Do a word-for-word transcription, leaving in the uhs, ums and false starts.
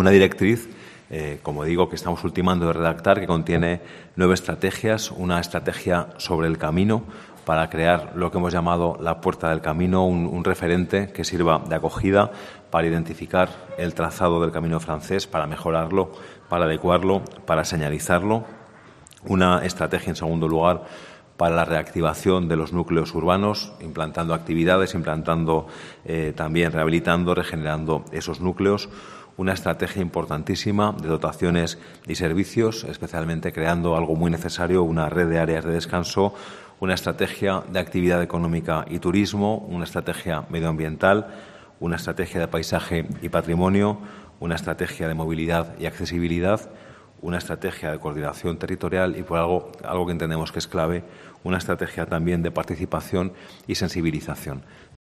Una directriz, eh, como digo, que estamos ultimando de redactar, que contiene nueve estrategias, una estrategia sobre el camino para crear lo que hemos llamado la puerta del camino, un, un referente que sirva de acogida para identificar el trazado del camino francés, para mejorarlo, para adecuarlo, para señalizarlo. Una estrategia, en segundo lugar, para la reactivación de los núcleos urbanos, implantando actividades, implantando eh, también, rehabilitando, regenerando esos núcleos. Una estrategia importantísima de dotaciones y servicios, especialmente creando algo muy necesario, una red de áreas de descanso, una estrategia de actividad económica y turismo, una estrategia medioambiental, una estrategia de paisaje y patrimonio, una estrategia de movilidad y accesibilidad, una estrategia de coordinación territorial y, por algo, algo que entendemos que es clave, una estrategia también de participación y sensibilización.